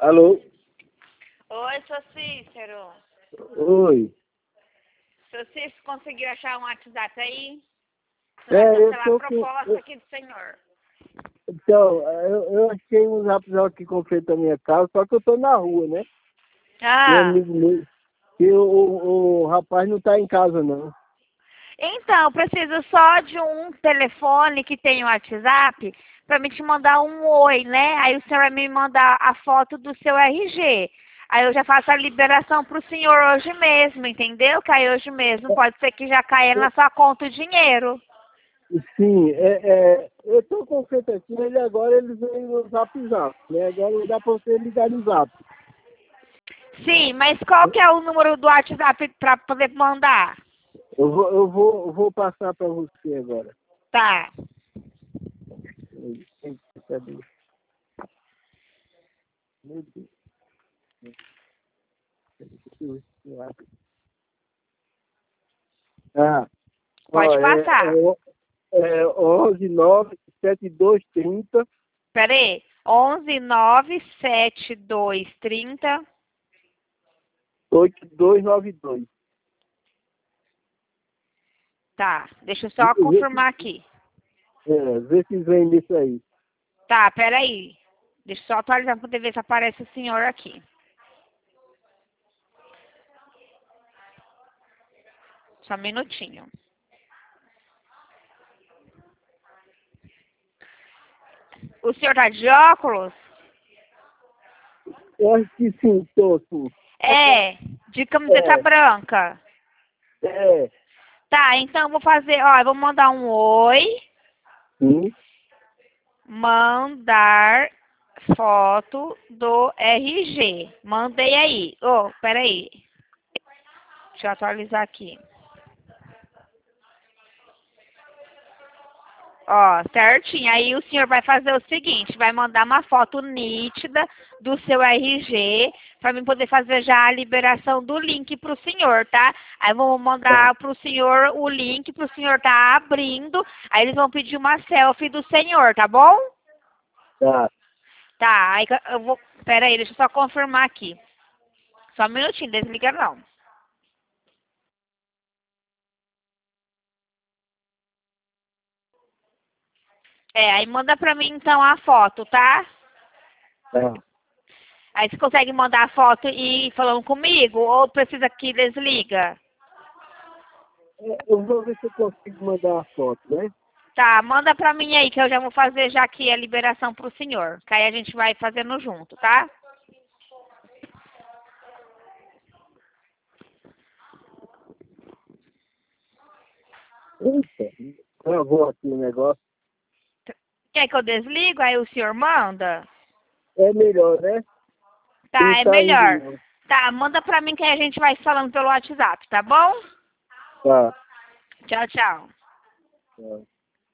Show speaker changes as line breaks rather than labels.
Alô?
Oi, seu Cícero.
Oi.
Seu Cícero conseguiu achar um WhatsApp aí? Você vai
Eu
cancelar a
tô com.
proposta aqui do senhor.
Então, eu achei um rapidão aqui com frente à minha casa, só que eu tô na rua, né? Um
Ah,
amigo meu. E o rapaz não tá em casa, não.
então, preciso só de um telefone que tem o WhatsApp para me te mandar um oi, né? Aí o senhor vai me mandar a foto do seu RG. Aí eu já faço a liberação pro senhor hoje mesmo, entendeu? Que aí hoje mesmo pode ser que já caia na sua conta o dinheiro.
Sim, eu tô com frente aqui, ele agora eles vêm no Zap Zap, né? Agora não dá pra você ligar no Zap.
Sim, mas qual que é o número do WhatsApp para poder mandar?
Eu vou passar pra você agora.
Tá.
Cadê? Meu Deus. Ah, ó,
Pode passar.
é 11 9 72 30
Pera aí. 11 9 72 30.
8292.
Tá. Deixa eu só confirmar aqui.
Vê se vem nisso aí.
Tá, pera aí. Deixa eu só atualizar pra poder ver se aparece o senhor aqui. Só um minutinho. O senhor tá de óculos?
Eu acho que sim, tô sim.
É. De camiseta
É,
branca.
é,
Tá, então eu vou fazer, ó, eu vou mandar um oi.
sim.
Mandar foto do RG. Mandei aí. Ô, pera aí. Deixa eu atualizar aqui. Ó, certinho. Aí o senhor vai fazer o seguinte, vai mandar uma foto nítida do seu RG para mim poder fazer já a liberação do link pro senhor, tá? Aí eu vou
Tá,
mandar pro senhor o link pro senhor tá abrindo. Aí eles vão pedir uma selfie do senhor, tá bom?
tá.
Tá, aí eu vou. Pera aí, deixa eu só confirmar aqui. Só um minutinho, desliga não. Aí manda pra mim então a foto, tá?
Tá.
Aí você consegue mandar a foto e ir falando comigo? Ou precisa que desliga?
Eu vou ver se eu consigo mandar a foto, né?
Tá, manda pra mim aí que eu já vou fazer já aqui a liberação pro senhor. Que aí a gente vai fazendo junto, tá?
Eita, travou aqui o negócio.
Quer que eu desligo? Aí o senhor manda?
É melhor, né? Não
Tá, é
tá indo,
melhor.
não.
Tá, manda pra mim que aí a gente vai falando pelo WhatsApp, tá bom?
Tá.
Tchau, tchau.
Tá.